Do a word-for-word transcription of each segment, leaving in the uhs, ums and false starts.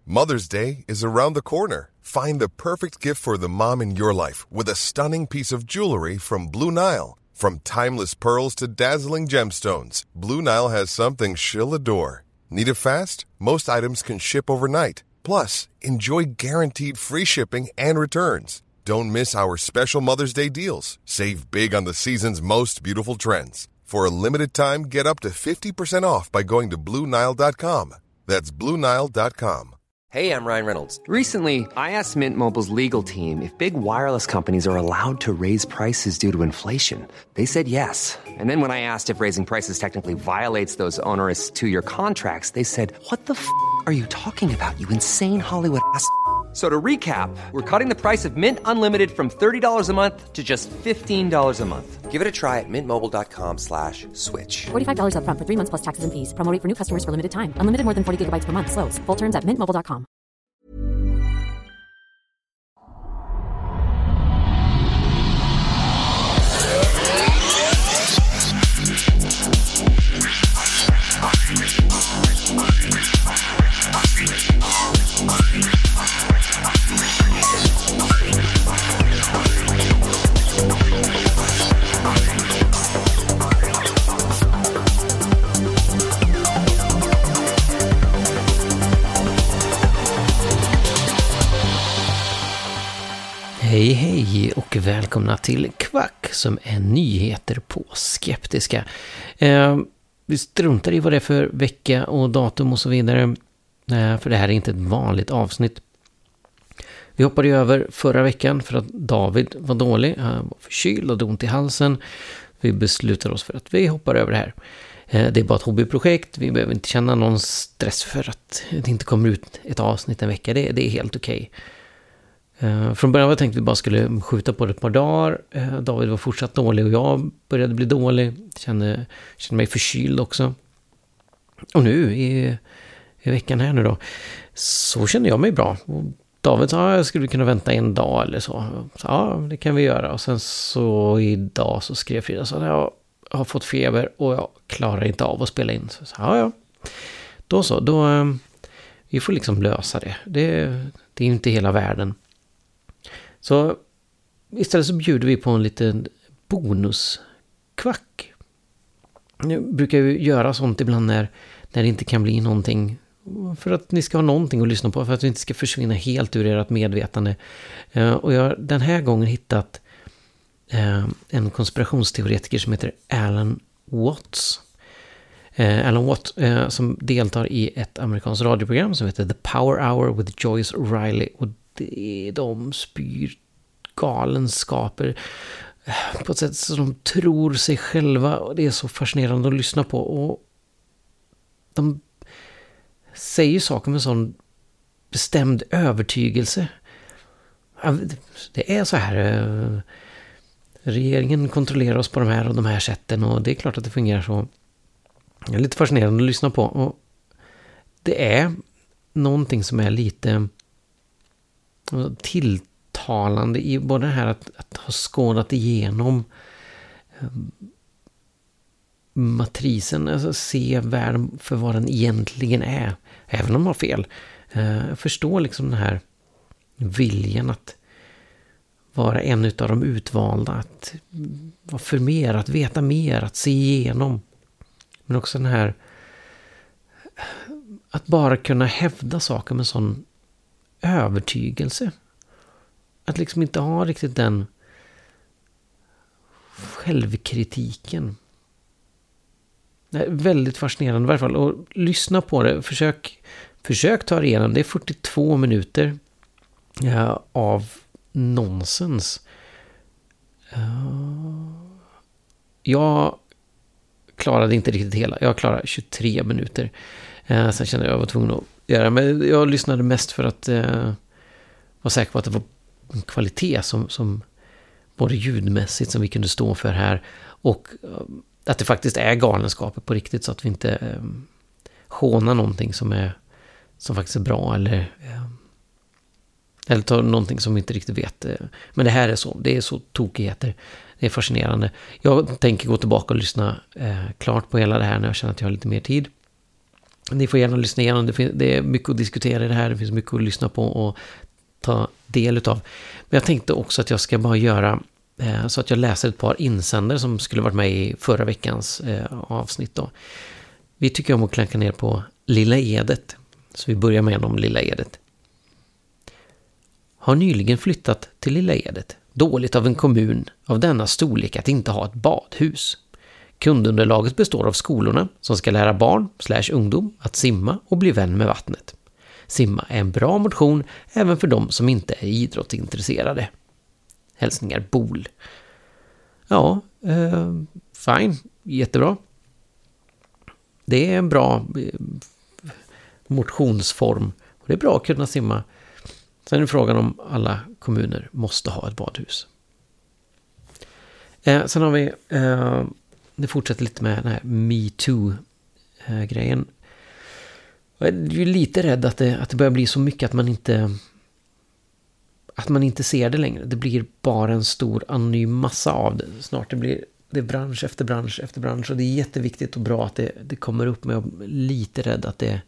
Mother's Day is around the corner. Find the perfect gift for the mom in your life with a stunning piece of jewelry from Blue Nile. From timeless pearls to dazzling gemstones, Blue Nile has something she'll adore. Need it fast? Most items can ship overnight. Plus, enjoy guaranteed free shipping and returns. Don't miss our special Mother's Day deals. Save big on the season's most beautiful trends. For a limited time, get up to fifty percent off by going to Blue Nile dot com. That's Blue Nile dot com. Hey, I'm Ryan Reynolds. Recently, I asked Mint Mobile's legal team if big wireless companies are allowed to raise prices due to inflation. They said yes. And then when I asked if raising prices technically violates those onerous two-year contracts, they said, what the f*** are you talking about, you insane Hollywood ass f- So to recap, we're cutting the price of Mint Unlimited from thirty dollars a month to just fifteen dollars a month. Give it a try at mintmobile.com slash switch. forty-five dollars up front for three months plus taxes and fees. Promo rate for new customers for limited time. Unlimited more than forty gigabytes per month. Slows full terms at mint mobile dot com. Hej hej och välkomna till Kvack som är nyheter på skeptiska. Eh, vi struntar i vad det är för vecka och datum och så vidare. Eh, för det här är inte ett vanligt avsnitt. Vi hoppade över förra veckan för att David var dålig. Han var förkyld och hade ont i halsen. Vi beslutade oss för att vi hoppar över det här. Eh, det är bara ett hobbyprojekt. Vi behöver inte känna någon stress för att det inte kommer ut ett avsnitt en vecka. Det, det är helt okej. Okay. Uh, från början var jag tänkt att vi bara skulle skjuta på det ett par dagar. Uh, David var fortsatt dålig och jag började bli dålig. Kände, kände mig förkyld också. Och nu i, i veckan här nu då så kände jag mig bra. Och David sa att jag skulle kunna vänta en dag eller så. så. Ja, det kan vi göra. Och sen så idag så skrev Frida så att jag har fått feber och jag klarar inte av att spela in. Så, så ja, ja. Då så, då uh, vi får liksom lösa det. Det, det är ju inte hela världen. Så istället så bjuder vi på en liten bonuskvack. Nu brukar vi göra sånt ibland när, när det inte kan bli någonting. För att ni ska ha någonting att lyssna på. För att vi inte ska försvinna helt ur ert medvetande. Uh, och jag har den här gången hittat uh, en konspirationsteoretiker som heter Alan Watts. Uh, Alan Watts uh, som deltar i ett amerikanskt radioprogram som heter The Power Hour with Joyce Riley. Och det, de spyr galenskaper på ett sätt som de tror sig själva, och det är så fascinerande att lyssna på. Och de säger saker med sån bestämd övertygelse. Det är så här, regeringen kontrollerar oss på de här och de här sätten, och det är klart att det fungerar så. Det är lite fascinerande att lyssna på, och det är någonting som är lite tilltalande i både det här att, att ha skådat igenom um, matrisen, alltså se världen för vad den egentligen är, även om man har fel. Uh, jag förstår liksom den här viljan att vara en utav de utvalda, att vara för mer, att veta mer, att se igenom. Men också den här att bara kunna hävda saker med sån övertygelse. Att liksom inte ha riktigt den självkritiken. Det är väldigt fascinerande i varje fall. Och lyssna på det. Försök, försök ta igenom. Det är fyrtiotvå minuter ja, av nonsens. Uh, jag klarade inte riktigt hela. Jag klarade tjugotre minuter. Uh, sen kände jag att jag var tvungen att göra. Men jag lyssnade mest för att uh, vara säker på att det var en kvalitet som, som både ljudmässigt som vi kunde stå för här, och uh, att det faktiskt är galenskaper på riktigt, så att vi inte uh, hånar någonting som är som faktiskt är bra, eller uh, eller tar någonting som vi inte riktigt vet. Uh, men det här är så, det är så tokigheter. Det är fascinerande. Jag tänker gå tillbaka och lyssna uh, klart på hela det här när jag känner att jag har lite mer tid. ni får gärna lyssna igenom. Det, finns, det är mycket att diskutera i det här. Det finns mycket att lyssna på och ta del utav. Men jag tänkte också att jag ska bara göra eh, så att jag läser ett par insändare som skulle varit med i förra veckans eh, avsnitt då. Vi tycker om att klanka ner på Lilla Edet. Så vi börjar med om Lilla Edet. Har nyligen flyttat till Lilla Edet. Dåligt av en kommun av denna storlek att inte ha ett badhus. Kundunderlaget består av skolorna som ska lära barn slash ungdom att simma och bli vän med vattnet. Simma är en bra motion även för de som inte är idrottsintresserade. Hälsningar Bol. Ja, eh, fine. Jättebra. Det är en bra eh, motionsform. Och det är bra att kunna simma. Sen är frågan om alla kommuner måste ha ett badhus. Eh, sen har vi... Eh, det fortsätter lite med den här Me Too-grejen. Jag är ju lite rädd att det, att det börjar bli så mycket att man inte... Att man inte ser det längre. Det blir bara en stor anonym massa av det. Snart det blir det är bransch efter bransch efter bransch. Och det är jätteviktigt och bra att det, det kommer upp. Men jag är lite rädd att det...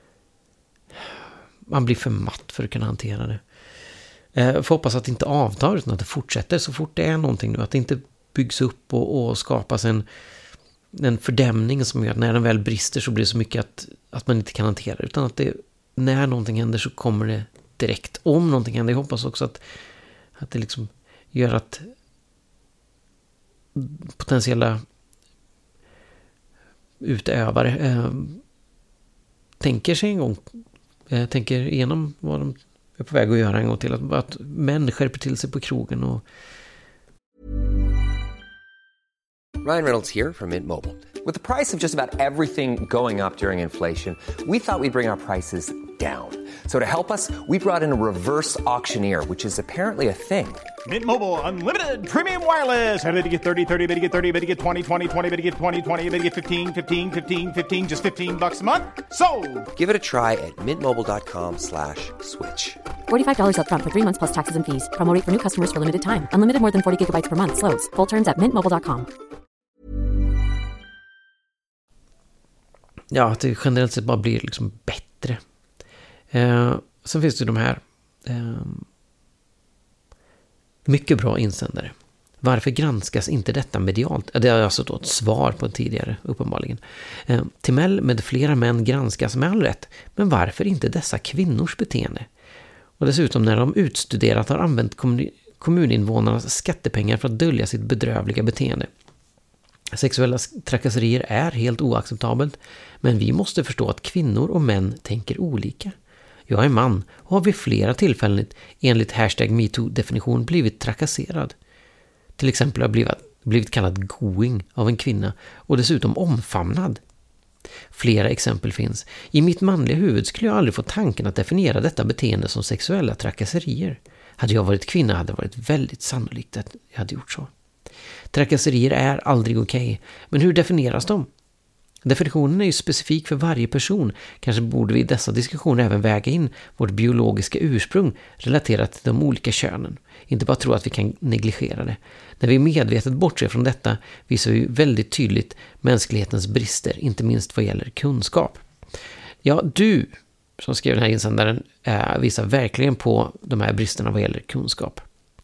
Man blir för matt för att kunna hantera det. Jag får hoppas att det inte avtar utan att det fortsätter så fort det är någonting nu. Att det inte byggs upp och, och skapas en, en fördämning som gör att när den väl brister så blir det så mycket att, att man inte kan hantera det. Utan att det, när någonting händer så kommer det direkt. Om någonting händer, jag hoppas också att, att det liksom gör att potentiella utövare eh, tänker sig en gång Jag tänker igenom vad de är på väg att göra en gång till. Att, att män skärper till sig på krogen. Och... Ryan Reynolds here from Mint Mobile. With the price of just about everything going up during inflation, we thought we'd bring our prices down. So to help us, we brought in a reverse auctioneer, which is apparently a thing. Mint Mobile Unlimited Premium Wireless. How to get thirty, thirty, how to get thirty, how to get twenty, twenty, twenty, how to get twenty, twenty, how to get fifteen, fifteen, fifteen, fifteen, just fifteen bucks a month? Sold! Give it a try at mintmobile.com slash switch. forty-five dollars up front for three months plus taxes and fees. Promo rate for new customers for limited time. Unlimited more than forty gigabytes per month. Slows full terms at mint mobile dot com. Ja, att det generellt sett bara blir liksom bättre. Eh, sen finns det ju de här eh, mycket bra insändare. Varför granskas inte detta medialt? Det är alltså då ett svar på tidigare, uppenbarligen. Eh, Timell med flera män granskas med all rätt. Men varför inte dessa kvinnors beteende? Och dessutom när de utstuderat har använt kommun- kommuninvånarnas skattepengar för att dölja sitt bedrövliga beteende. Sexuella trakasserier är helt oacceptabelt, men vi måste förstå att kvinnor och män tänker olika. Jag är man och har vid flera tillfällen enligt hashtag MeToo-definition blivit trakasserad. Till exempel har jag blivit, blivit kallad going av en kvinna och dessutom omfamnad. Flera exempel finns. I mitt manliga huvud skulle jag aldrig få tanken att definiera detta beteende som sexuella trakasserier. Hade jag varit kvinna hade det varit väldigt sannolikt att jag hade gjort så. Trakasserier är aldrig okej. Okay. Men hur definieras de? Definitionen är ju specifik för varje person. Kanske borde vi i dessa diskussioner även väga in vårt biologiska ursprung relaterat till de olika könen. Inte bara tro att vi kan negligera det. När vi medvetet bortser från detta visar vi väldigt tydligt mänsklighetens brister, inte minst vad gäller kunskap. Ja, du som skrev den här insändaren äh, visar verkligen på de här bristerna vad gäller kunskap.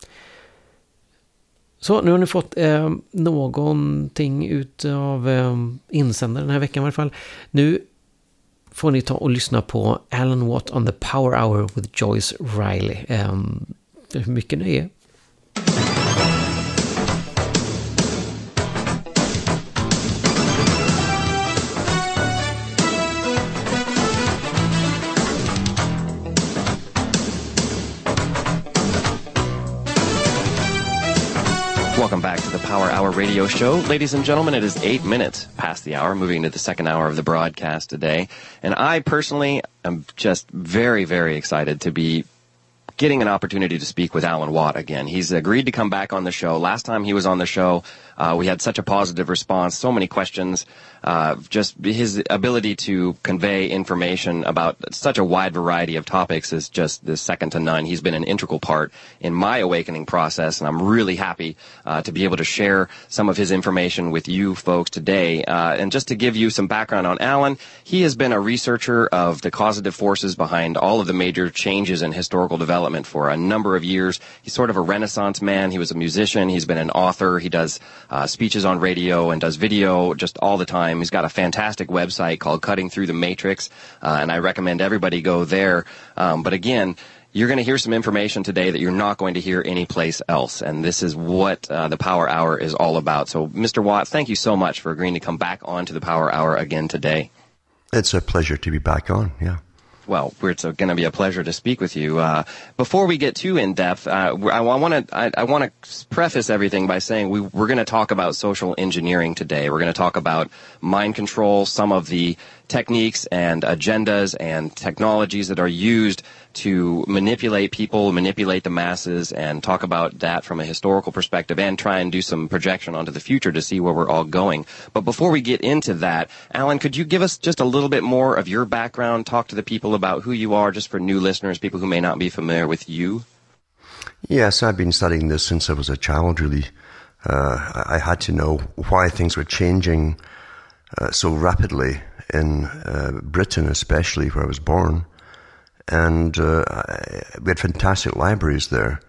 Så nu har ni fått eh, någonting ut av eh, insändaren den här veckan i alla fall. Nu får ni ta och lyssna på Alan Watt on the Power Hour with Joyce Riley. Eh, hur mycket det är. Welcome back to the Power Hour radio show. Ladies and gentlemen, it is eight minutes past the hour, moving into the second hour of the broadcast today. And I personally am just very, very excited to be getting an opportunity to speak with Alan Watt again. He's agreed to come back on the show. Last time he was on the show, uh, we had such a positive response, so many questions, uh, just his ability to convey information about such a wide variety of topics is just the second to none. He's been an integral part in my awakening process, and I'm really happy uh, to be able to share some of his information with you folks today. Uh, and just to give you some background on Alan, he has been a researcher of the causative forces behind all of the major changes in historical development for a number of years. He's sort of a Renaissance man. He was a musician. He's been an author. He does uh, speeches on radio and does video just all the time. He's got a fantastic website called Cutting Through the Matrix, uh, and I recommend everybody go there. Um, but again, you're going to hear some information today that you're not going to hear anyplace else, and this is what uh, the Power Hour is all about. So, Mister Watt, thank you so much for agreeing to come back on to the Power Hour again today. It's a pleasure to be back on, yeah. Well, it's going to be a pleasure to speak with you. Uh, before we get too in depth, uh, I, I want to I, I want to preface everything by saying we, we're going to talk about social engineering today. We're going to talk about mind control, some of the techniques and agendas and technologies that are used to manipulate people, manipulate the masses, and talk about that from a historical perspective and try and do some projection onto the future to see where we're all going. But before we get into that, Alan, could you give us just a little bit more of your background, talk to the people about who you are, just for new listeners, people who may not be familiar with you? Yes, I've been studying this since I was a child, really. Uh, I had to know why things were changing uh, so rapidly in uh, Britain, especially where I was born. And uh, I, we had fantastic libraries there.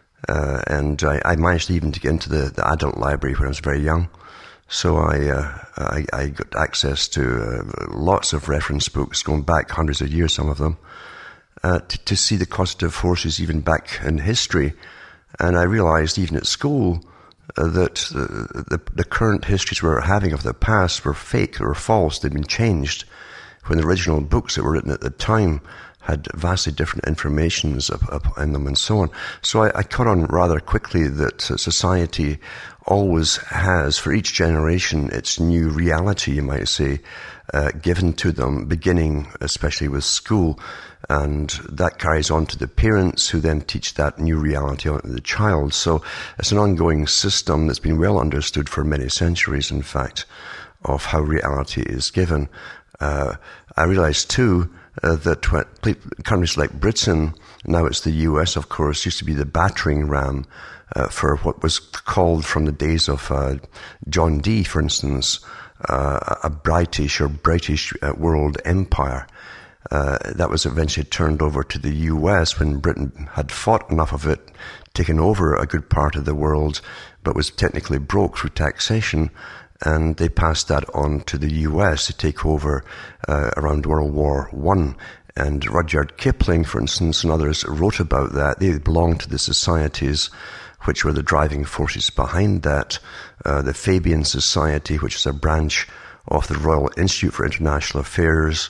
Uh, and I, I managed even to get into the, the adult library when I was very young. So I, uh, I, I got access to uh, lots of reference books going back hundreds of years, some of them, uh, to, to see the causative forces even back in history. And I realized even at school uh, that the, the, the current histories we were having of the past were fake, they were false, they'd been changed, when the original books that were written at the time had vastly different informations up, up in them and so on. So I, I caught on rather quickly that society always has, for each generation, its new reality, you might say, uh, given to them, beginning especially with school. And that carries on to the parents, who then teach that new reality on to the child. So it's an ongoing system that's been well understood for many centuries, in fact, of how reality is given. Uh, I realized too, Uh, that countries like Britain, now it's the U S, of course, used to be the battering ram uh, for what was called from the days of uh, John Dee, for instance, uh, a British or British uh, world empire. Uh, that was eventually turned over to the U S when Britain had fought enough of it, taken over a good part of the world, but was technically broke through taxation. And they passed that on to the U S to take over uh, around World War One. And Rudyard Kipling, for instance, and others wrote about that. They belonged to the societies which were the driving forces behind that. Uh, the Fabian Society, which is a branch of the Royal Institute for International Affairs,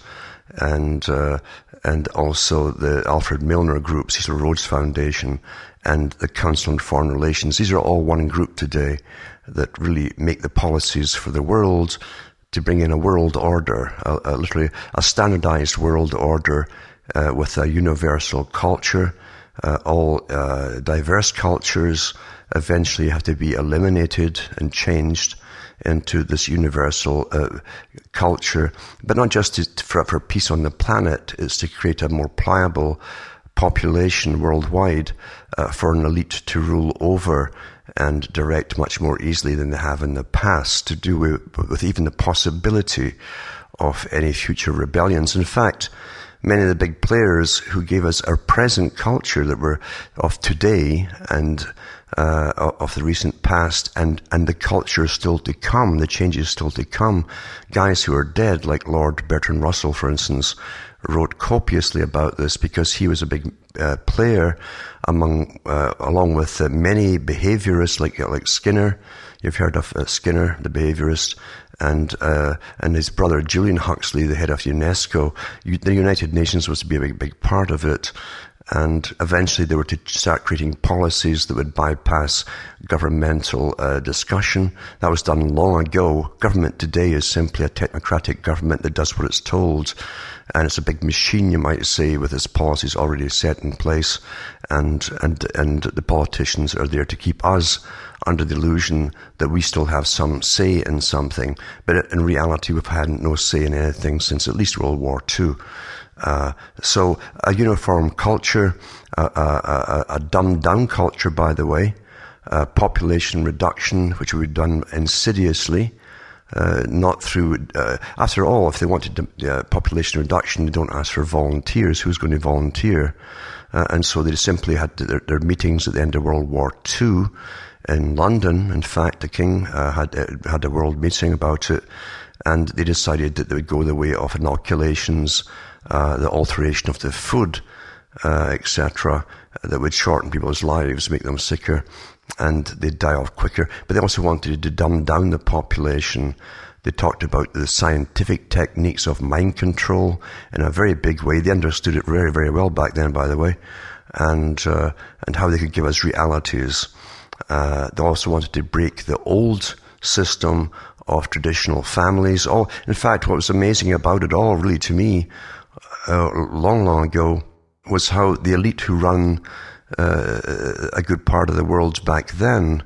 and uh, and also the Alfred Milner Group, Cecil Rhodes Foundation, and the Council on Foreign Relations. These are all one group today that really make the policies for the world to bring in a world order, a, a literally a standardized world order uh, with a universal culture. Uh, all uh, diverse cultures eventually have to be eliminated and changed into this universal uh, culture, but not just to, for, for peace on the planet. It's to create a more pliable population worldwide uh, for an elite to rule over and direct much more easily than they have in the past, to do with, with even the possibility of any future rebellions. In fact, many of the big players who gave us our present culture that were of today and uh, of the recent past, and, and the culture still to come, the changes still to come, guys who are dead, like Lord Bertrand Russell, for instance, wrote copiously about this because he was a big uh, player among, uh, along with uh, many behaviorists like like Skinner. You've heard of uh, Skinner, the behaviorist, and uh, and his brother Julian Huxley, the head of UNESCO. U- the United Nations was to be a big, big part of it. And eventually they were to start creating policies that would bypass governmental uh, discussion. That was done long ago. Government today is simply a technocratic government that does what it's told. And it's a big machine, you might say, with its policies already set in place. And, and, and the politicians are there to keep us under the illusion that we still have some say in something. But in reality, we've had no say in anything since at least World War Two. Uh, so a uniform culture, uh, a, a, a dumbed-down culture, by the way, uh, population reduction, which we've done insidiously, uh, not through, uh, after all, if they wanted uh, population reduction, they don't ask for volunteers. Who's going to volunteer? Uh, and so they simply had their, their meetings at the end of World War Two in London. In fact, the King uh, had, uh, had a world meeting about it, and they decided that they would go the way of inoculations, Uh, the alteration of the food, uh, et cetera, that would shorten people's lives, make them sicker, and they'd die off quicker. But they also wanted to dumb down the population. They talked about the scientific techniques of mind control in a very big way. They understood it very, very well back then, by the way, and uh, and how they could give us realities. Uh, they also wanted to break the old system of traditional families. Oh, in fact, what was amazing about it all, really, to me, Uh, long, long ago, was how the elite who run uh, a good part of the world back then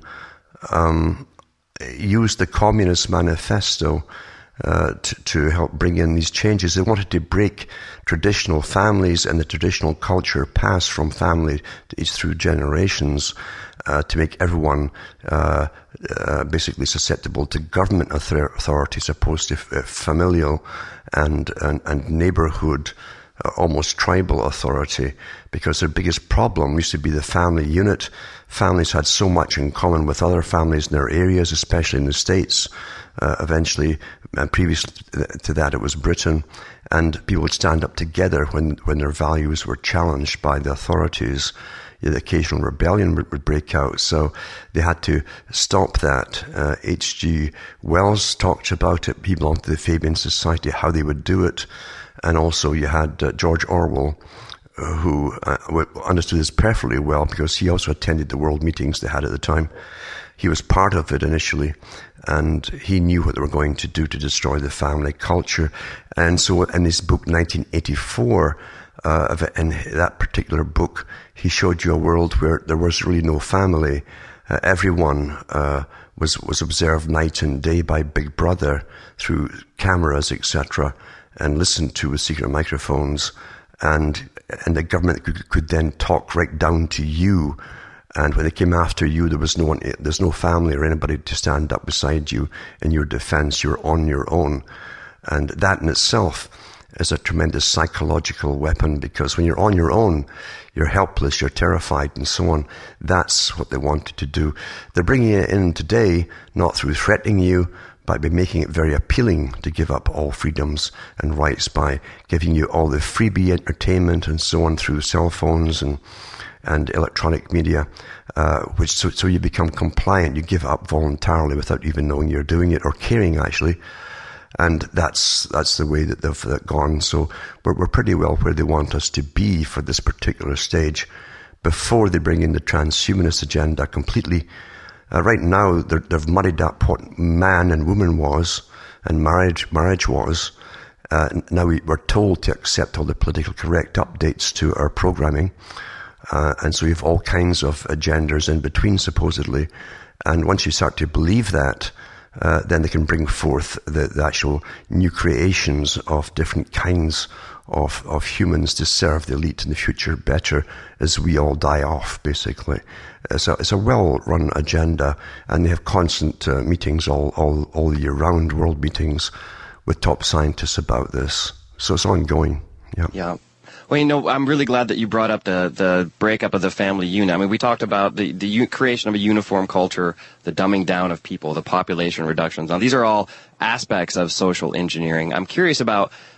um, used the Communist Manifesto uh, to, to help bring in these changes. They wanted to break traditional families and the traditional culture passed from family to each through generations uh, to make everyone uh, uh, basically susceptible to government authority as opposed to f- familial and, and, and neighborhood, uh, almost tribal authority, because their biggest problem used to be the family unit. Families had so much in common with other families in their areas, especially in the States. Uh, eventually, and previous to that, it was Britain, and people would stand up together when, when their values were challenged by the authorities. The occasional rebellion would, would break out, so they had to stop that. Uh, H G Wells talked about it. He belonged to the Fabian Society, how they would do it. And also you had uh, George Orwell, uh, who uh, understood this perfectly well because he also attended the world meetings they had at the time. He was part of it initially, and he knew what they were going to do to destroy the family culture. And so in his book, nineteen eighty-four, Uh, in that particular book, he showed you a world where there was really no family. Uh, everyone uh, was was observed night and day by Big Brother through cameras, et cetera, and listened to with secret microphones, and and the government could, could then talk right down to you. And when they came after you, there was no one, there's no family or anybody to stand up beside you in your defense. You're on your own, and that in itself is a tremendous psychological weapon, because when you're on your own, you're helpless, you're terrified, and so on. That's what they wanted to do. They're bringing it in today, not through threatening you, but by making it very appealing to give up all freedoms and rights by giving you all the freebie entertainment and so on through cell phones and and electronic media, uh, which so, so you become compliant. You give up voluntarily without even knowing you're doing it or caring, actually. And that's that's the way that they've uh, gone. So we're, we're pretty well where they want us to be for this particular stage before they bring in the transhumanist agenda completely. Uh, right now, they've muddied up what man and woman was and marriage marriage was. Uh, now we, we're told to accept all the politically correct updates to our programming. Uh, and so we have all kinds of genders in between, supposedly. And once you start to believe that, Uh, then they can bring forth the, the actual new creations of different kinds of, of humans to serve the elite in the future better as we all die off, basically. It's a, it's a well-run agenda, and they have constant uh, meetings all, all, all year round, world meetings with top scientists about this. So it's ongoing. Yeah. Yeah. Well, you know, I'm really glad that you brought up the, the breakup of the family unit. I mean, we talked about the, the u- creation of a uniform culture, the dumbing down of people, the population reductions. Now, these are all aspects of social engineering. I'm curious about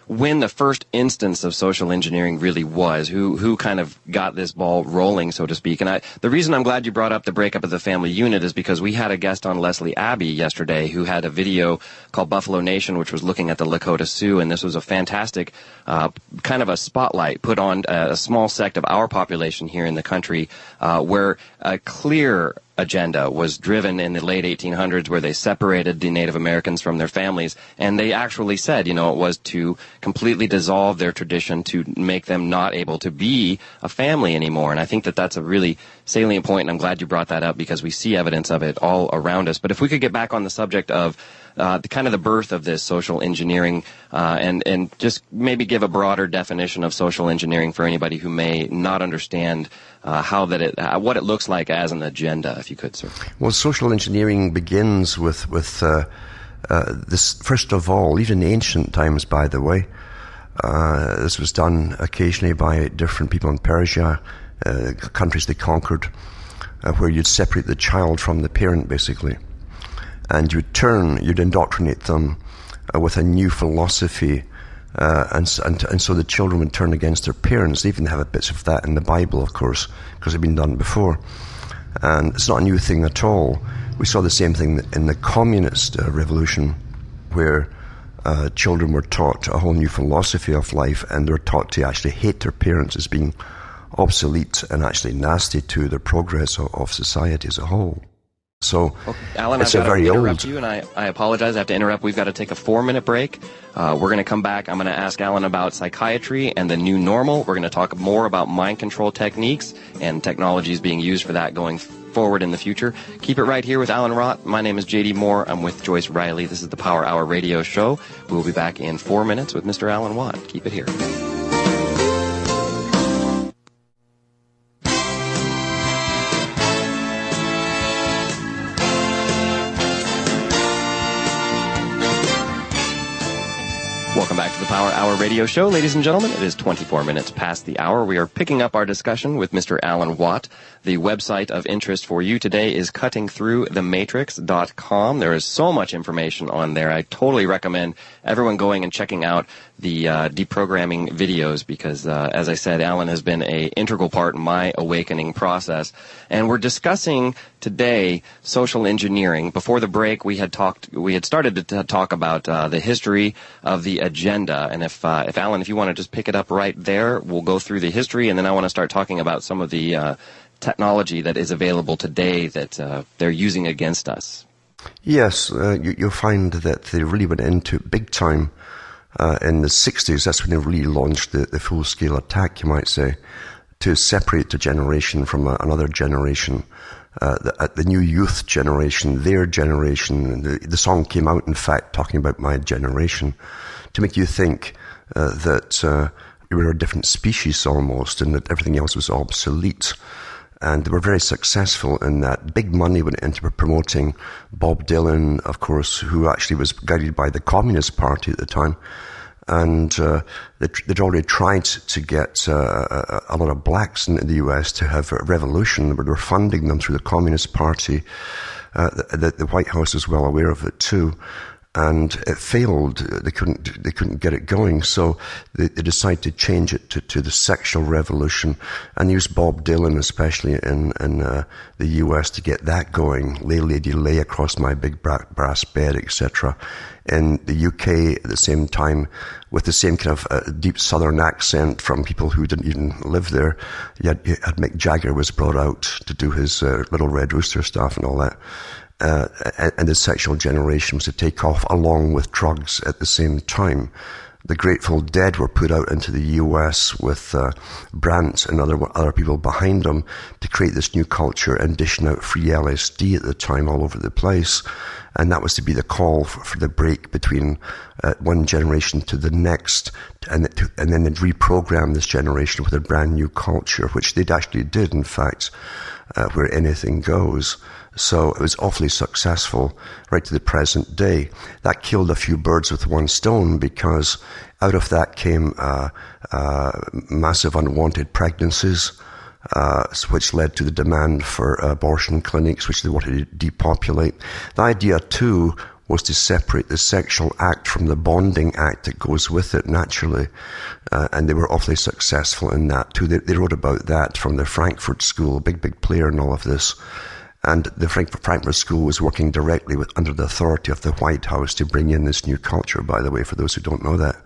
when the first instance of social engineering really was, who who kind of got this ball rolling, so to speak. And I, the reason I'm glad you brought up the breakup of the family unit is because we had a guest on, Leslie Abbey, yesterday, who had a video called Buffalo Nation, which was looking at the Lakota Sioux, and this was a fantastic uh, kind of a spotlight put on a small sect of our population here in the country, uh, where a clear agenda was driven in the late eighteen hundreds, where they separated the Native Americans from their families, and they actually said, you know, it was to completely dissolve their tradition, to make them not able to be a family anymore. And I think that that's a really salient point, and I'm glad you brought that up, because we see evidence of it all around us. But if we could get back on the subject of uh, the kind of the birth of this social engineering, uh, and and just maybe give a broader definition of social engineering for anybody who may not understand uh, how that it, uh, what it looks like as an agenda, if you could, sir. Well, social engineering begins with with uh, uh, this. First of all, even in ancient times, by the way, uh, this was done occasionally by different people in Persia, uh, countries they conquered, uh, where you'd separate the child from the parent, basically. And you'd turn, you'd indoctrinate them uh, with a new philosophy, uh, and, and and so the children would turn against their parents. They even have bits of that in the Bible, of course, because it's been done before. And it's not a new thing at all. We saw the same thing in the communist uh, revolution, where uh, children were taught a whole new philosophy of life, and they were taught to actually hate their parents as being obsolete and actually nasty to the progress of, of society as a whole. So, well, Alan, it's I've a got very to interrupt old... you, and I, I apologize. I have to interrupt. We've got to take a four-minute break. Uh, we're going to come back. I'm going to ask Alan about psychiatry and the new normal. We're going to talk more about mind control techniques and technologies being used for that going forward in the future. Keep it right here with Alan Rott. My name is J D Moore. I'm with Joyce Riley. This is the Power Hour radio show. We'll be back in four minutes with Mister Alan Watt. Keep it here. Welcome back to the Power Hour radio show, ladies and gentlemen. It is twenty-four minutes past the hour. We are picking up our discussion with Mister Alan Watt. The website of interest for you today is cutting through the matrix dot com. There is so much information on there. I totally recommend everyone going and checking out the uh, deprogramming videos, because, uh, as I said, Alan has been an integral part in my awakening process. And we're discussing today social engineering. Before the break, we had talked, we had started to t- talk about uh, the history of the agenda. And if, uh, if Alan, if you want to just pick it up right there, we'll go through the history, and then I want to start talking about some of the uh, technology that is available today that uh, they're using against us. Yes, uh, you, you'll find that they really went into it big time uh, in the sixties. That's when they really launched the, the full-scale attack, you might say, to separate the generation from a, another generation. Uh, the, the new youth generation, their generation. The, the song came out, in fact, talking about my generation, to make you think uh, that uh, we were a different species almost, and that everything else was obsolete. And they were very successful in that. Big money went into promoting Bob Dylan, of course, who actually was guided by the Communist Party at the time. And uh, they'd already tried to get uh, a lot of blacks in the U S to have a revolution, but they were funding them through the Communist Party. Uh, the, the White House was well aware of it too. And it failed. They couldn't. They couldn't get it going. So they, they decided to change it to, to the sexual revolution, and use Bob Dylan, especially in in uh, the U S, to get that going. Lay, lady, lay across my big brass bed, et cetera. In the U K, at the same time, with the same kind of uh, deep Southern accent from people who didn't even live there, you had, you had Mick Jagger was brought out to do his uh, Little Red Rooster stuff and all that. Uh, and the sexual generation was to take off along with drugs at the same time. The Grateful Dead were put out into the U S with uh, Brandt and other other people behind them to create this new culture and dishing out free L S D at the time all over the place. And that was to be the call for, for the break between uh, one generation to the next. And, it, and then they'd reprogram this generation with a brand new culture, which they actually did, in fact, uh, where anything goes. So it was awfully successful right to the present day. That killed a few birds with one stone, because out of that came uh, uh, massive unwanted pregnancies, uh, which led to the demand for abortion clinics, which they wanted to depopulate. The idea, too, was to separate the sexual act from the bonding act that goes with it naturally. Uh, and they were awfully successful in that too. They, they wrote about that from the Frankfurt School, a big, big player in all of this. And the Frankfurt, Frankfurt School was working directly with, under the authority of the White House to bring in this new culture, by the way, for those who don't know that.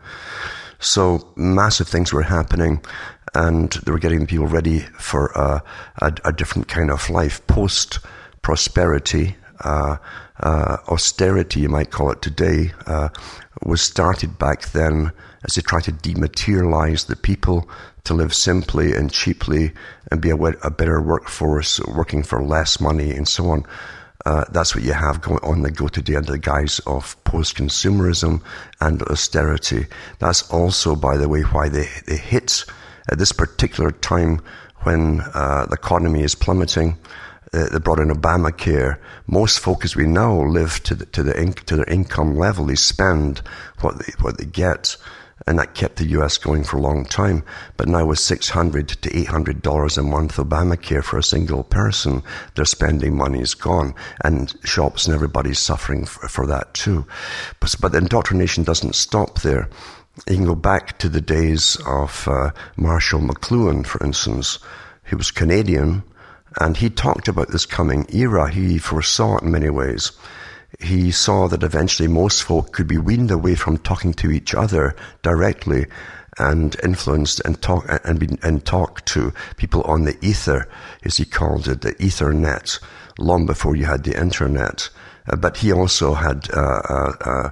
So massive things were happening, and they were getting people ready for a, a, a different kind of life, post-prosperity. Uh, uh, austerity, you might call it today, uh, was started back then as they tried to dematerialize the people to live simply and cheaply and be a, a better workforce, working for less money and so on. Uh, that's what you have going on the go today under the guise of post-consumerism and austerity. That's also, by the way, why they, they hit at this particular time when uh, the economy is plummeting. Uh, they brought in Obamacare. Most folk, as we know, live to the, to the in, to their income level. They spend what they what they get, and that kept the U S going for a long time. But now with six hundred to eight hundred dollars a month Obamacare for a single person, their spending money is gone, and shops and everybody's suffering for, for that too. But, but the indoctrination doesn't stop there. You can go back to the days of uh, Marshall McLuhan, for instance. He was Canadian. And he talked about this coming era. He foresaw it in many ways. He saw that eventually most folk could be weaned away from talking to each other directly and influenced and talk and be, and talk to people on the ether, as he called it, the Ethernet, long before you had the internet. Uh, but he also had uh, uh, uh,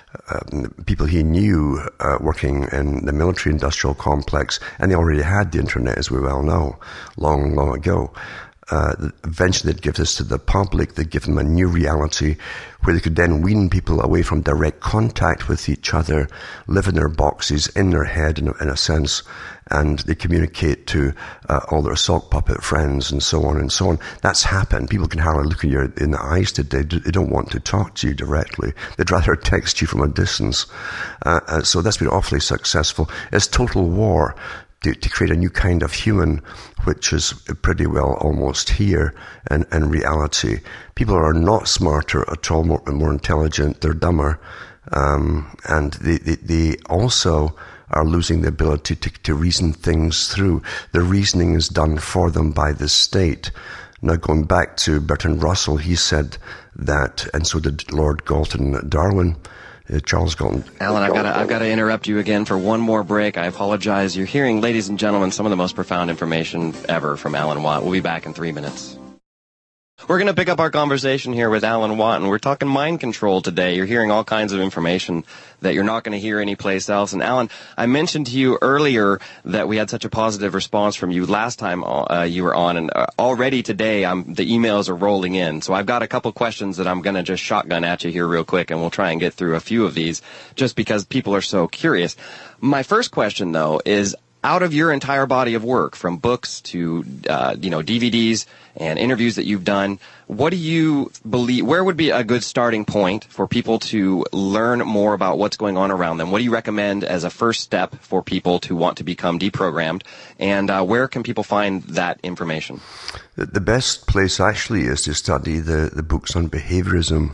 uh, people he knew uh, working in the military-industrial complex, and they already had the internet, as we well know, long, long ago. Uh, eventually they'd give this to the public, they'd give them a new reality where they could then wean people away from direct contact with each other, live in their boxes, in their head in a, in a sense, and they communicate to uh, all their sock puppet friends and so on and so on. That's happened. People can hardly look at you in the eyes today. They don't want to talk to you directly. They'd rather text you from a distance. Uh, uh, so that's been awfully successful. It's total war. To, to create a new kind of human, which is pretty well almost here in, in reality. People are not smarter at all, more, more intelligent, they're dumber. Um, and they, they, they also are losing the ability to, to reason things through. The reasoning is done for them by the state. Now, going back to Bertrand Russell, he said that, and so did Lord Galton Darwin, Uh, Charles Galton. Alan, I've got to I've got to interrupt you again for one more break. I apologize. You're hearing, ladies and gentlemen, some of the most profound information ever from Alan Watt. We'll be back in three minutes. We're going to pick up our conversation here with Alan Watt, and we're talking mind control today. You're hearing all kinds of information that you're not going to hear anyplace else. And Alan, I mentioned to you earlier that we had such a positive response from you last time uh, you were on, and uh, already today um, the emails are rolling in. So I've got a couple questions that I'm going to just shotgun at you here real quick, and we'll try and get through a few of these just because people are so curious. My first question, though, is out of your entire body of work, from books to uh, you know D V Ds and interviews that you've done, what do you believe, where would be a good starting point for people to learn more about what's going on around them? What do you recommend as a first step for people to want to become deprogrammed, and uh, where can people find that information? The best place actually is to study the, the books on behaviorism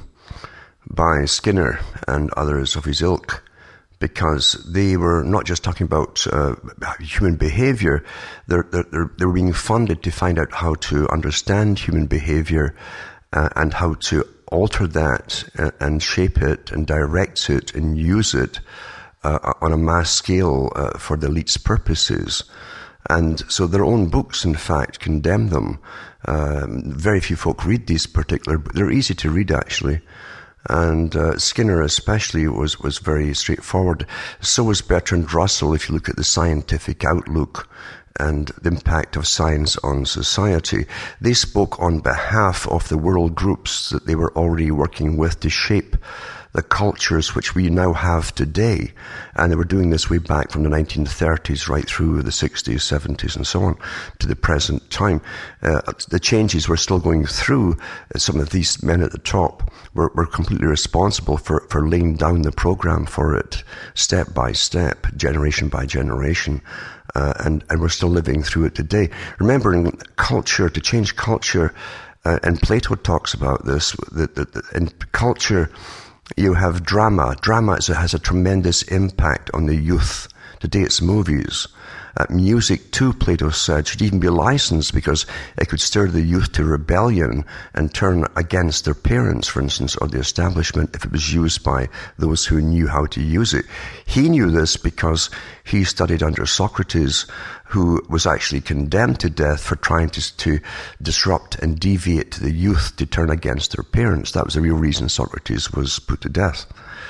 by Skinner and others of his ilk, because they were not just talking about uh, human behavior, they're, they're, they were being funded to find out how to understand human behavior uh, and how to alter that uh, and shape it and direct it and use it uh, on a mass scale uh, for the elite's purposes. And so their own books, in fact, condemn them. Um, very few folk read these particular, but they're easy to read, actually. And uh, Skinner especially was, was very straightforward. So was Bertrand Russell, if you look at the scientific outlook and the impact of science on society. They spoke on behalf of the world groups that they were already working with to shape the cultures which we now have today. And they were doing this way back from the nineteen thirties right through the sixties, seventies and so on to the present time. Uh, the changes were still going through. Some of these men at the top were, were completely responsible for, for laying down the program for it, step by step, generation by generation. Uh, and, and we're still living through it today. Remember, in culture, to change culture, uh, and Plato talks about this, that, that, that in culture, You have drama. Drama is, has a tremendous impact on the youth. Today it's movies. Uh, music, too, Plato said, should even be licensed because it could stir the youth to rebellion and turn against their parents, for instance, or the establishment if it was used by those who knew how to use it. He knew this because he studied under Socrates, who was actually condemned to death for trying to, to disrupt and deviate the youth to turn against their parents. That was the real reason Socrates was put to death.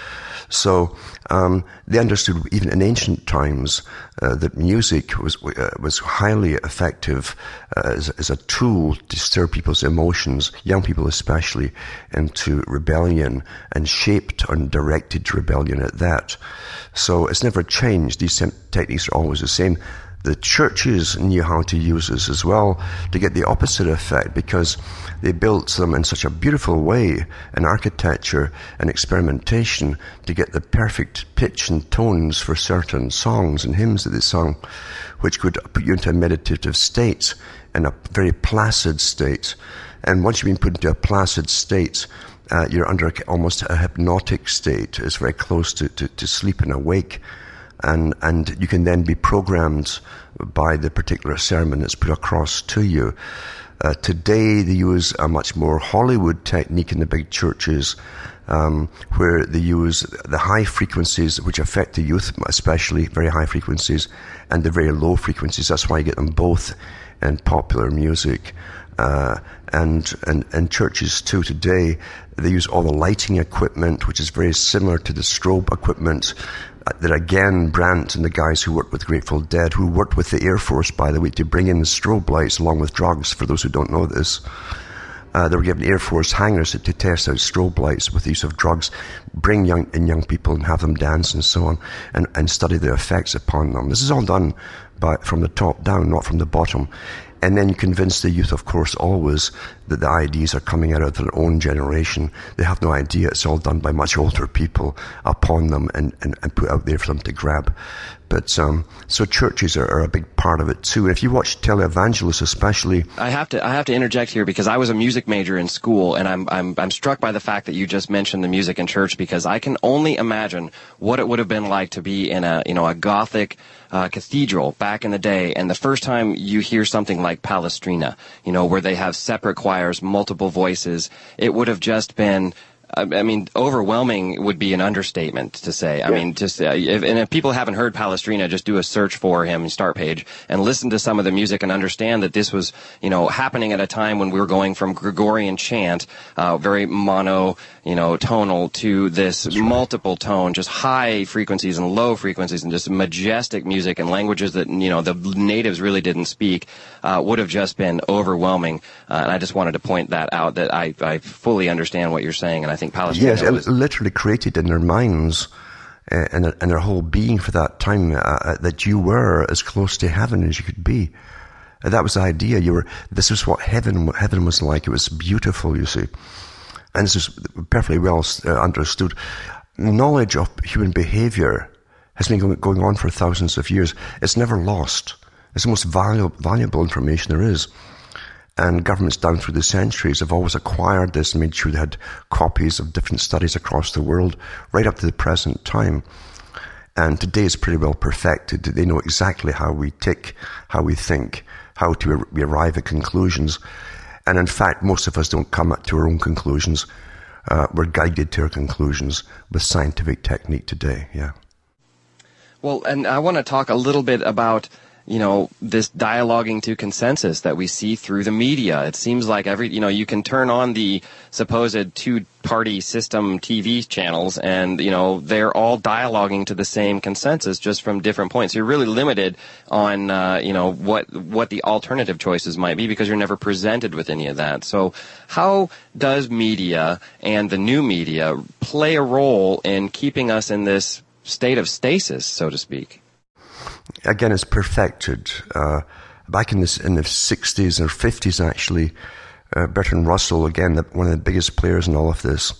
So um, they understood, even in ancient times, uh, that music was uh, was highly effective uh, as, as a tool to stir people's emotions, young people especially, into rebellion, and shaped and directed rebellion at that. So it's never changed. These techniques are always the same. The churches knew how to use this as well to get the opposite effect, because they built them in such a beautiful way in architecture and experimentation to get the perfect pitch and tones for certain songs and hymns that they sung, which could put you into a meditative state, in a very placid state. And once you've been put into a placid state, uh, you're under almost a hypnotic state. It's very close to, to, to sleep and awake. And, and you can then be programmed by the particular sermon that's put across to you. Uh, today, they use a much more Hollywood technique in the big churches, um, where they use the high frequencies, which affect the youth, especially very high frequencies, and the very low frequencies. That's why you get them both in popular music. Uh, and, and, and churches too today, they use all the lighting equipment, which is very similar to the strobe equipment that, again, Brandt and the guys who worked with Grateful Dead, who worked with the Air Force, by the way, to bring in the strobe lights along with drugs, for those who don't know this. Uh, they were given Air Force hangars to, to test out strobe lights with the use of drugs, bring young in young people and have them dance and so on, and, and study their effects upon them. This is all done by, from the top down, not from the bottom. And then you convince the youth, of course, always that the ideas are coming out of their own generation. They have no idea. It's all done by much older people upon them and, and, and put out there for them to grab. But um, so churches are, are a big part of it too. And if you watch televangelists, especially, I have to I have to interject here because I was a music major in school, and I'm I'm I'm struck by the fact that you just mentioned the music in church, because I can only imagine what it would have been like to be in a you know a Gothic uh, cathedral back in the day, and the first time you hear something like Palestrina, you know, where they have separate choirs, multiple voices, it would have just been. I mean, overwhelming would be an understatement to say. I yeah. mean, just uh, if, and if people haven't heard Palestrina, just do a search for him, start page, and listen to some of the music and understand that this was, you know, happening at a time when we were going from Gregorian chant, uh, very mono, you know, tonal, to this right. multiple tone, just high frequencies and low frequencies, and just majestic music and languages that, you know, the natives really didn't speak, uh, would have just been overwhelming. Uh, and I just wanted to point that out, that I, I fully understand what you're saying, and I think Palestrina yes, was literally created in their minds uh, and, and their whole being for that time, uh, that you were as close to heaven as you could be. Uh, that was the idea. You were. This was what heaven what heaven was like. It was beautiful, you see, and this is perfectly well uh, understood. Knowledge of human behavior has been going, going on for thousands of years. It's never lost. It's the most valuable valuable information there is. And governments down through the centuries have always acquired this and made sure they had copies of different studies across the world right up to the present time. And today it's pretty well perfected. They know exactly how we tick, how we think, how to we arrive at conclusions. And in fact, most of us don't come to our own conclusions. Uh, we're guided to our conclusions with scientific technique today, yeah. Well, and I want to talk a little bit about you know, this dialoguing to consensus that we see through the media. It seems like every, you know, you can turn on the supposed two-party system T V channels and, you know, they're all dialoguing to the same consensus just from different points. You're really limited on, uh, you know, what, what the alternative choices might be because you're never presented with any of that. So how does media and the new media play a role in keeping us in this state of stasis, so to speak? Again, it's perfected. Uh, back in, this, in the sixties or fifties, actually, uh, Bertrand Russell, again, the, one of the biggest players in all of this,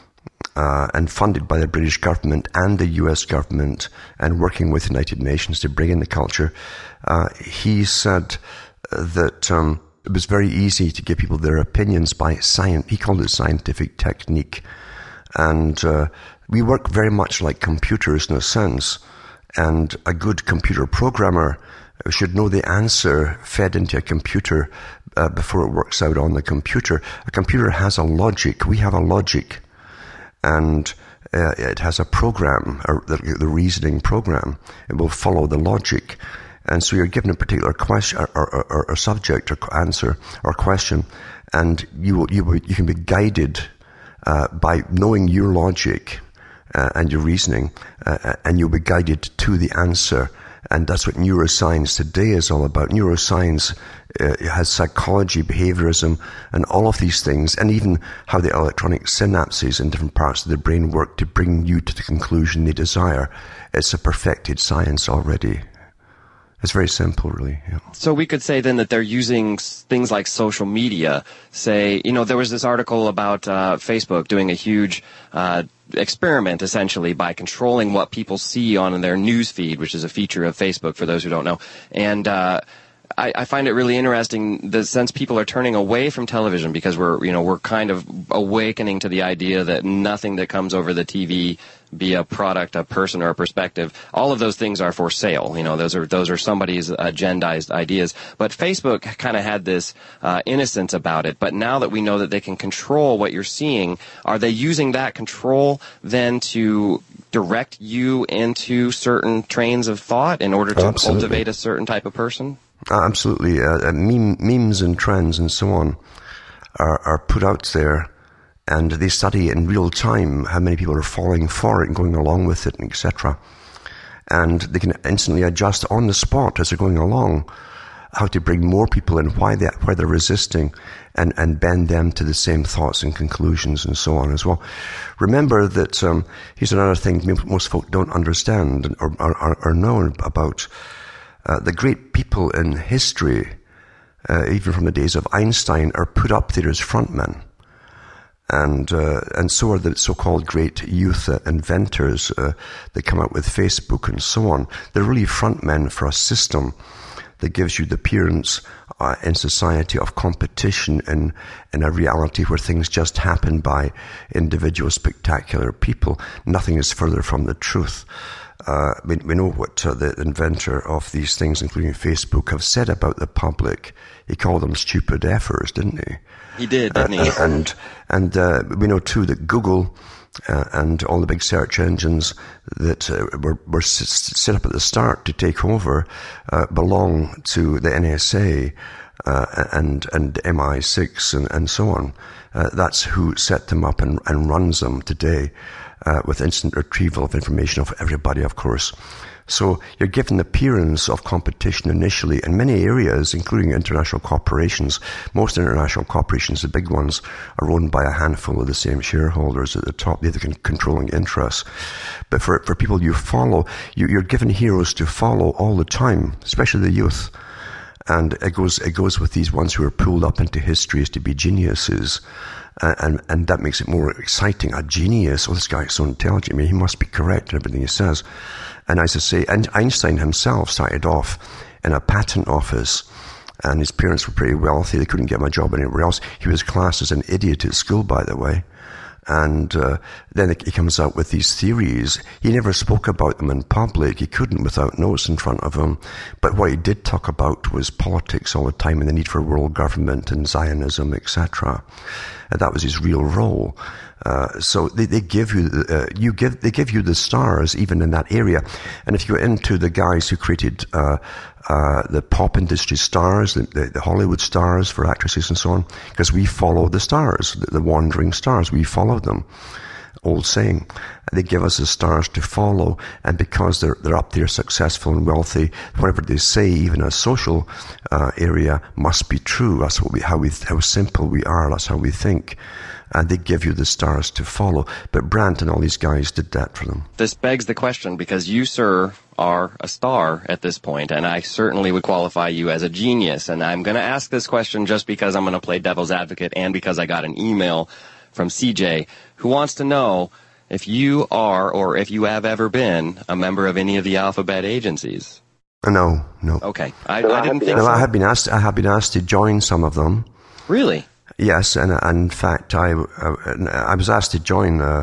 uh, and funded by the British government and the U S government, and working with the United Nations to bring in the culture, uh, he said that um, it was very easy to give people their opinions by science. He called it scientific technique. And uh, we work very much like computers in a sense. And a good computer programmer should know the answer fed into a computer uh, before it works out on the computer. A computer has a logic. We have a logic. And uh, it has a program, or the, the reasoning program. It will follow the logic. And so you're given a particular question, or, or, or, or subject, or answer, or question, and you will, you will, you can be guided uh, by knowing your logic uh, and your reasoning, uh, and you'll be guided to the answer. And that's what neuroscience today is all about. Neuroscience uh, has psychology, behaviorism, and all of these things, and even how the electronic synapses in different parts of the brain work to bring you to the conclusion they desire. It's a perfected science already. It's very simple, really. Yeah. So we could say then that they're using things like social media. Say, you know, there was this article about uh, Facebook doing a huge uh, experiment, essentially, by controlling what people see on their news feed, which is a feature of Facebook, for those who don't know. And uh, I, I find it really interesting the sense people are turning away from television because we're, you know, we're kind of awakening to the idea that nothing that comes over the T V, be a product, a person, or a perspective, all of those things are for sale. You know, those are those are somebody's agendized ideas. But Facebook kind of had this uh, innocence about it. But now that we know that they can control what you're seeing, are they using that control then to direct you into certain trains of thought in order to Absolutely. cultivate a certain type of person? Absolutely. Uh, meme, memes and trends and so on are, are put out there, and they study in real time how many people are falling for it and going along with it, et cetera. And they can instantly adjust on the spot as they're going along how to bring more people in, why, they, why they're resisting, and, and bend them to the same thoughts and conclusions and so on as well. Remember that um, here's another thing most folk don't understand or, or, or know about. Uh, the great people in history, uh, even from the days of Einstein, are put up there as frontmen. And uh, and so are the so-called great youth uh, inventors uh, that come out with Facebook and so on. They're really frontmen for a system that gives you the appearance uh, in society of competition in, in a reality where things just happen by individual spectacular people. Nothing is further from the truth. Uh, we, we know what uh, the inventor of these things, including Facebook, have said about the public. He called them stupid effers, didn't he? He did, didn't he? Uh, and and uh, we know, too, that Google uh, and all the big search engines that uh, were, were s- set up at the start to take over uh, belong to the N S A uh, and, and M I six and, and so on. Uh, that's who set them up and, and runs them today. Uh, with instant retrieval of information of everybody, of course. So you're given the appearance of competition initially in many areas, including international corporations. Most international corporations, the big ones, are owned by a handful of the same shareholders at the top. They're the controlling interests. But for, for people you follow, you, you're given heroes to follow all the time, especially the youth. And it goes, it goes with these ones who are pulled up into history as to be geniuses. Uh, and, and that makes it more exciting. A genius. Oh, this guy is so intelligent. I mean, he must be correct in everything he says. And as I say, and Einstein himself started off in a patent office, and his parents were pretty wealthy. They couldn't get him a job anywhere else. He was classed as an idiot at school, by the way. And uh, then he comes out with these theories. He never spoke about them in public. He couldn't without notes in front of him. But what he did talk about was politics all the time and the need for world government and Zionism, et cetera. And that was his real role. Uh, so they, they give you, uh, you give, they give you the stars even in that area. And if you go into the guys who created, uh, uh, the pop industry stars, the, the, the Hollywood stars for actresses and so on, because we follow the stars, the, the wandering stars, we follow them. Old saying. They give us the stars to follow, and because they're they're up there successful and wealthy, whatever they say, even a social uh, area, must be true. That's what we, how we, how simple we are. That's how we think. And they give you the stars to follow. But Brandt and all these guys did that for them. This begs the question, because you, sir, are a star at this point, and I certainly would qualify you as a genius. And I'm going to ask this question just because I'm going to play devil's advocate and because I got an email from C J who wants to know if you are, or if you have ever been, a member of any of the alphabet agencies. No, no. Okay, I, I didn't think no, so. I have been asked. I have been asked to join some of them. Really? Yes, and, and in fact, I uh, I was asked to join uh,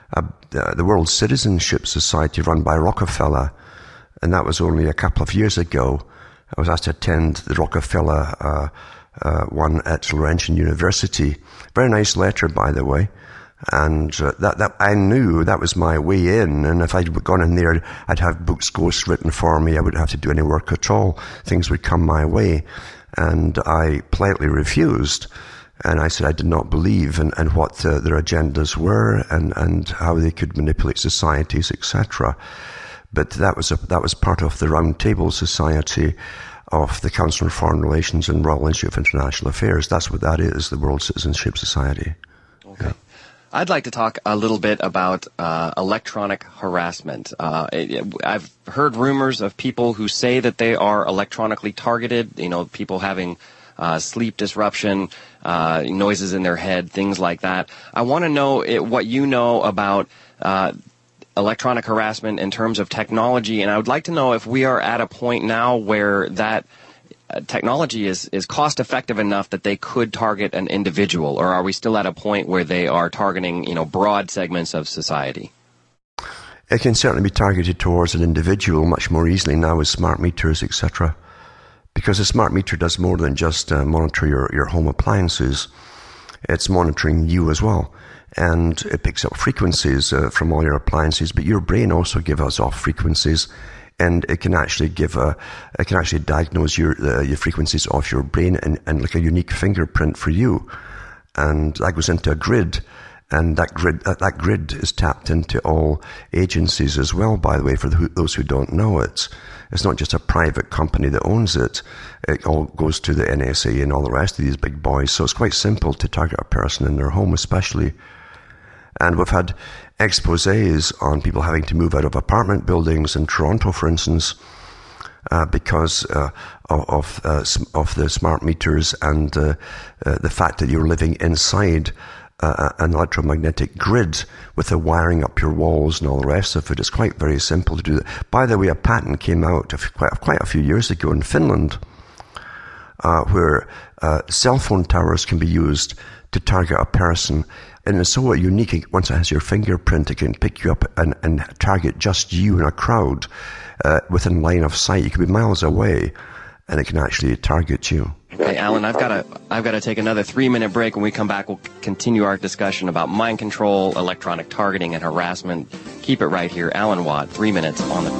uh, the World Citizenship Society run by Rockefeller, and that was only a couple of years ago. I was asked to attend the Rockefeller uh, uh, one at Laurentian University. Very nice letter, by the way. And uh, that, that I knew that was my way in, and if I'd gone in there, I'd have books ghost written for me. I wouldn't have to do any work at all. Things would come my way. And I politely refused. And I said I did not believe in, in what the, their agendas were and, and how they could manipulate societies, et cetera. But that was a, that was part of the Round Table Society of the Council on Foreign Relations and Royal Institute of International Affairs. That's what that is, the World Citizenship Society. Okay. Yeah. I'd like to talk a little bit about uh, electronic harassment. Uh, I've heard rumors of people who say that they are electronically targeted, you know, people having uh, sleep disruption, uh, noises in their head, things like that. I want to know it, what you know about uh, electronic harassment in terms of technology, and I would like to know if we are at a point now where that Uh, technology is, is cost-effective enough that they could target an individual, or are we still at a point where they are targeting, you know, broad segments of society? It can certainly be targeted towards an individual much more easily now with smart meters, et cetera. Because a smart meter does more than just uh, monitor your, your home appliances. It's monitoring you as well. And it picks up frequencies uh, from all your appliances, but your brain also gives us off frequencies. And it can actually give a, it can actually diagnose your uh, your frequencies off your brain and, and like a unique fingerprint for you, and that goes into a grid, and that grid that, that grid is tapped into all agencies as well. By the way, for the, those who don't know it, it's not just a private company that owns it; it all goes to the N S A and all the rest of these big boys. So it's quite simple to target a person in their home, especially. And we've had exposés on people having to move out of apartment buildings in Toronto, for instance, uh, because uh, of uh, of the smart meters and uh, uh, the fact that you're living inside uh, an electromagnetic grid with the wiring up your walls and all the rest of it. It's quite very simple to do that. By the way, a patent came out quite, quite a few years ago in Finland uh, where uh, cell phone towers can be used to target a person. And it's so unique, once it has your fingerprint, it can pick you up and, and target just you in a crowd uh, within line of sight. You could be miles away, and it can actually target you. Okay, Alan, I've got to I've got to take another three-minute break. When we come back, we'll continue our discussion about mind control, electronic targeting, and harassment. Keep it right here. Alan Watt, three minutes on the...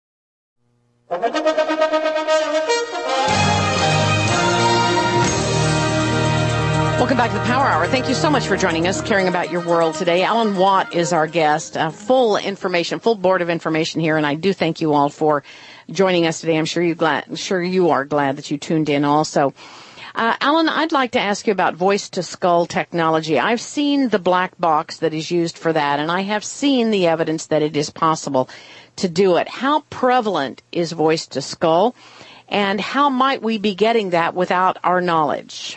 Welcome back to the Power Hour. Thank you so much for joining us, caring about your world today. Alan Watt is our guest. Uh, full information, full board of information here, and I do thank you all for joining us today. I'm sure you glad, sure you are glad that you tuned in also. Uh, Alan, I'd like to ask you about voice-to-skull technology. I've seen the black box that is used for that, and I have seen the evidence that it is possible to do it. How prevalent is voice-to-skull, and how might we be getting that without our knowledge?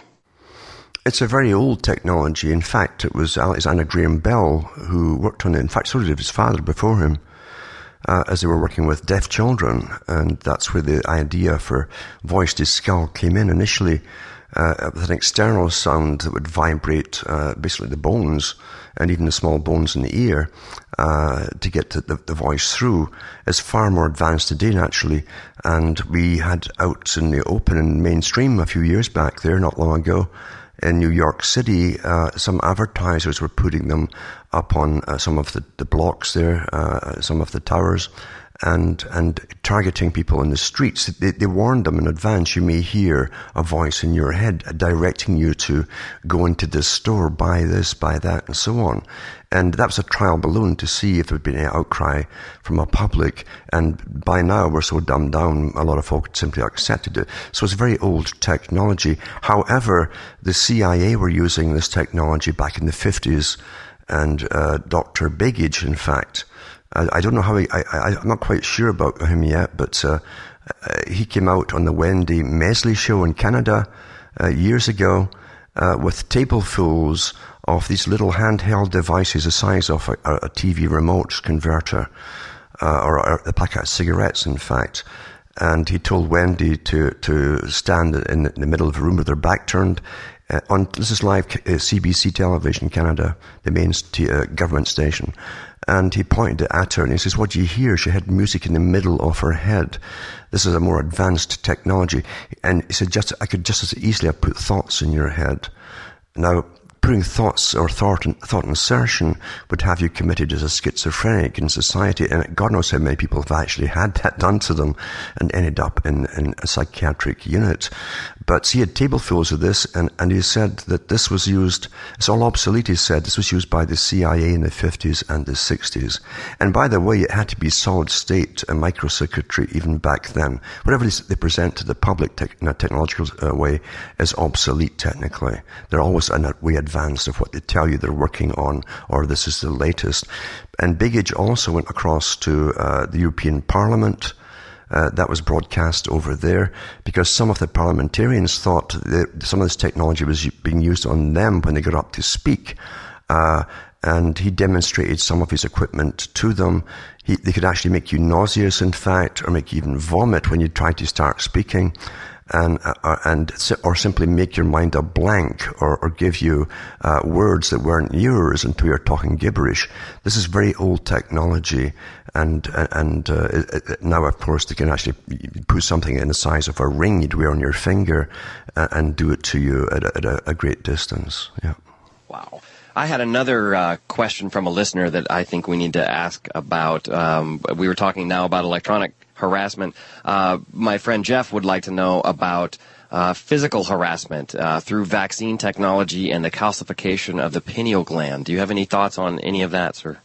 It's a very old technology. In fact, it was Alexander Graham Bell who worked on it. In fact, so did his father before him, uh, as they were working with deaf children. And that's where the idea for voice-to-skull came in initially, uh, with an external sound that would vibrate uh, basically the bones and even the small bones in the ear uh, to get the, the, the voice through. It's far more advanced today, naturally. And we had out in the open and mainstream a few years back there, not long ago, in New York City, uh, some advertisers were putting them up on uh, some of the, the blocks there, uh, some of the towers, and and targeting people in the streets. They, they warned them in advance, you may hear a voice in your head directing you to go into this store, buy this, buy that, and so on. And that was a trial balloon to see if there had been any outcry from a public. And by now, we're so dumbed down, a lot of folk simply accepted it. So it's very old technology. However, the C I A were using this technology back in the fifties, and uh, Doctor Begich, in fact, I, I don't know how he, I, I, I'm not quite sure about him yet, but uh, uh, he came out on the Wendy Mesley show in Canada uh, years ago uh, with tablefuls of these little handheld devices the size of a, a T V remote converter, uh, or a, a packet of cigarettes, in fact. And he told Wendy to, to stand in the middle of the room with their back turned Uh, on this is live uh, C B C Television Canada, the main t- uh, government station, and he pointed at her and he says, "What do you hear?" She had music in the middle of her head. This is a more advanced technology, and he said, "Just I could just as easily have put thoughts in your head." Now, putting thoughts or thought, thought insertion would have you committed as a schizophrenic in society, and God knows how many people have actually had that done to them and ended up in, in a psychiatric unit. But he had tablespoons of this, and, and he said that this was used, it's all obsolete, he said, this was used by the C I A in the fifties and the sixties. And by the way, it had to be solid state and microcircuitry even back then. Whatever they present to the public te- in a technological uh, way is obsolete technically. They're always a way advanced of what they tell you they're working on, or this is the latest. And Big Age also went across to uh, the European Parliament. Uh, that was broadcast over there because some of the parliamentarians thought that some of this technology was being used on them when they got up to speak. Uh, and he demonstrated some of his equipment to them. He, they could actually make you nauseous, in fact, or make you even vomit when you tried to start speaking. And, uh, and, or simply make your mind a blank, or, or give you, uh, words that weren't yours until you're talking gibberish. This is very old technology. And, and, uh, it, it, now, of course, they can actually put something in the size of a ring you'd wear on your finger uh, and do it to you at a, at a, a great distance. Yeah. Wow. I had another uh, question from a listener that I think we need to ask about. Um, we were talking now about electronic harassment. Uh, my friend Jeff would like to know about uh, physical harassment uh, through vaccine technology and the calcification of the pineal gland. Do you have any thoughts on any of that, sir?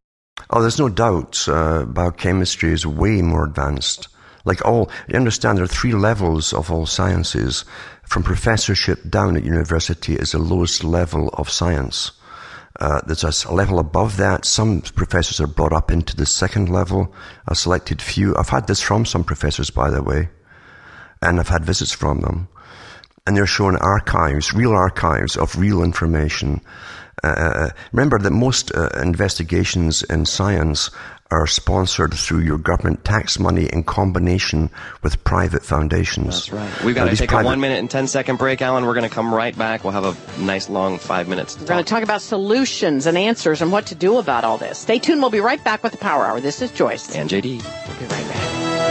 Oh, there's no doubt. Uh, biochemistry is way more advanced. Like all, you understand there are three levels of all sciences. From professorship down at university is the lowest level of science. Uh, there's a, a level above that. Some professors are brought up into the second level, a selected few. I've had this from some professors, by the way, and I've had visits from them. And they're showing archives, real archives of real information. Uh, remember that most uh, investigations in science are sponsored through your government tax money in combination with private foundations. That's right. We've got now, to take private... a one minute and ten second break, Alan. We're going to come right back. We'll have a nice long five minutes to We're talk. going to talk about solutions and answers and what to do about all this. Stay tuned. We'll be right back with the Power Hour. This is Joyce. And J D. We'll be right back.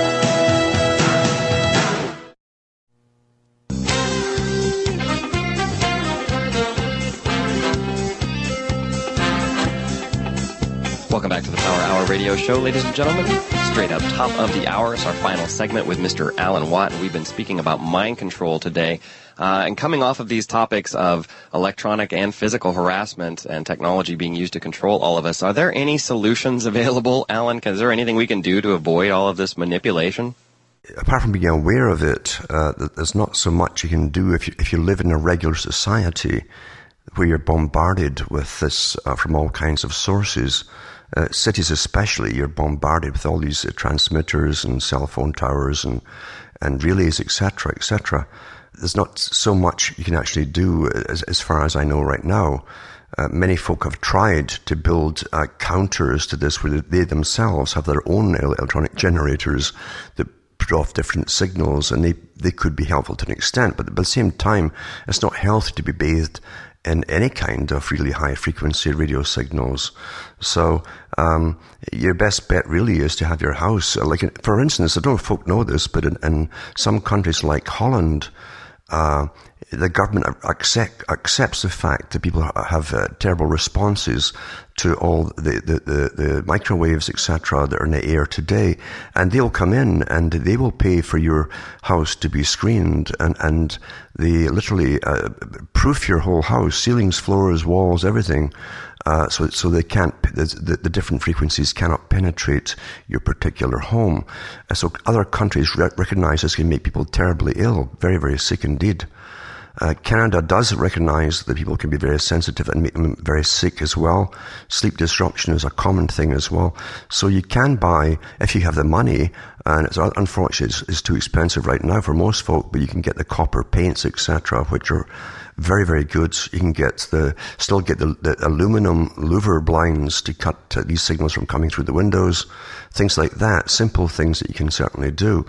Welcome back to the Power Hour radio show, ladies and gentlemen. Straight up top of the hour is our final segment with Mister Alan Watt. We've been speaking about mind control today. Uh, and coming off of these topics of electronic and physical harassment and technology being used to control all of us, are there any solutions available, Alan? Is there anything we can do to avoid all of this manipulation? Apart from being aware of it, uh, there's not so much you can do if you, if you live in a regular society where you're bombarded with this uh, from all kinds of sources. Uh, cities especially, you're bombarded with all these uh, transmitters and cell phone towers and, and relays, et cetera, et cetera. There's not so much you can actually do as, as far as I know right now. Uh, many folk have tried to build uh, counters to this where they themselves have their own electronic generators that put off different signals, and they, they could be helpful to an extent. But at the same time, it's not healthy to be bathed in any kind of really high frequency radio signals. So um, your best bet really is to have your house, like for instance, I don't know if folk know this, but in, in some countries like Holland, uh, the government accept, accepts the fact that people have uh, terrible responses to all the, the, the, the microwaves, et cetera, that are in the air today. And they'll come in and they will pay for your house to be screened, and, and they literally uh, proof your whole house, ceilings, floors, walls, everything. Uh, so, so they can't, the, the different frequencies cannot penetrate your particular home. Uh, so other countries re- recognize this can make people terribly ill, very, very sick indeed. Uh, Canada does recognize that people can be very sensitive and make them very sick as well. Sleep disruption is a common thing as well. So you can buy, if you have the money, and it's unfortunately it's, it's too expensive right now for most folk, but you can get the copper paints, et cetera, which are very, very good. You can get the, still get the, the aluminum louver blinds to cut uh, these signals from coming through the windows, things like that. Simple things that you can certainly do.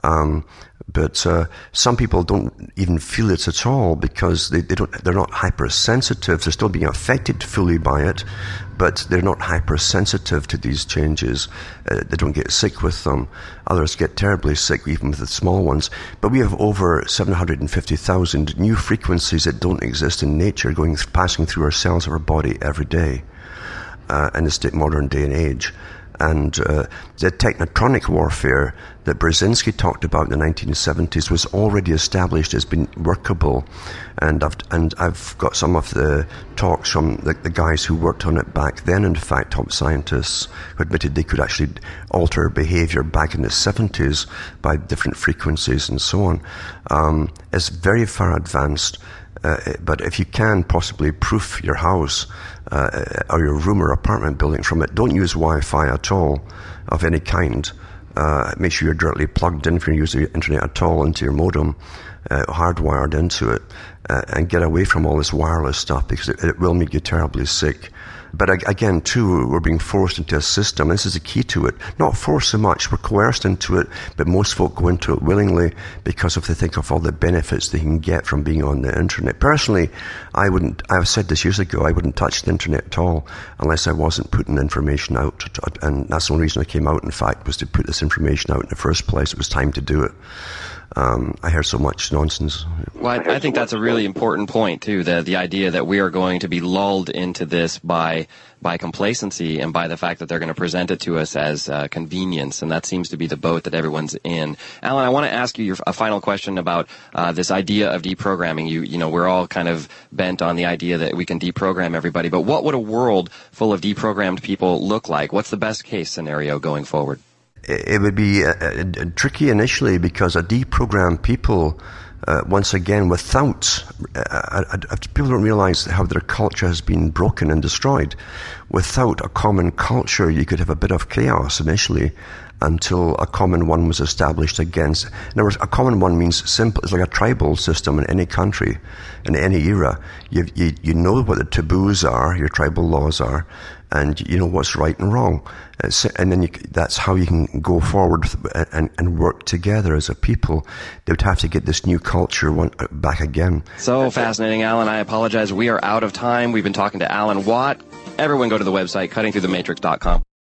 Um, but uh, some people don't even feel it at all because they, they don't, they're not hypersensitive. They're still being affected fully by it, but they're not hypersensitive to these changes. Uh, they don't get sick with them. Others get terribly sick, even with the small ones. But we have over seven hundred fifty thousand new frequencies that don't exist in nature going passing through our cells of our body every day uh, in this modern day and age. And uh, the technotronic warfare that Brzezinski talked about in the nineteen seventies was already established as being workable. And I've, and I've got some of the talks from the, the guys who worked on it back then, in fact, top scientists who admitted they could actually alter behavior back in the seventies by different frequencies and so on. Um, it's very far advanced. Uh, but if you can possibly proof your house uh, or your room or apartment building from it, don't use Wi-Fi at all of any kind. Uh, make sure you're directly plugged in if you're using the internet at all into your modem, uh, hardwired into it, uh, and get away from all this wireless stuff because it, it will make you terribly sick. But again, too, we're being forced into a system. This is the key to it. Not forced so much. We're coerced into it, but most folk go into it willingly because if they think of all the benefits they can get from being on the internet. Personally, I wouldn't, I've said this years ago, I wouldn't touch the internet at all unless I wasn't putting information out. And that's the only reason I came out, in fact, was to put this information out in the first place. It was time to do it. Um, I heard so much nonsense. Well, I, I think that's a really important point, too, the, the idea that we are going to be lulled into this by by complacency and by the fact that they're going to present it to us as uh, convenience, and that seems to be the boat that everyone's in. Alan, I want to ask you your, a final question about uh, this idea of deprogramming. You, you know, we're all kind of bent on the idea that we can deprogram everybody, but what would a world full of deprogrammed people look like? What's the best case scenario going forward? It would be uh, uh, tricky initially because a deprogrammed people, uh, once again, without, uh, uh, people don't realize how their culture has been broken and destroyed. Without a common culture, you could have a bit of chaos initially until a common one was established against. In other words, a common one means simple. It's like a tribal system in any country, in any era. You, you, you know what the taboos are, your tribal laws are, and you know what's right and wrong. And then you, that's how you can go forward and, and work together as a people. They would have to get this new culture one, back again. So fascinating, Alan. I apologize. We are out of time. We've been talking to Alan Watt. Everyone go to the website, cutting through the matrix dot com.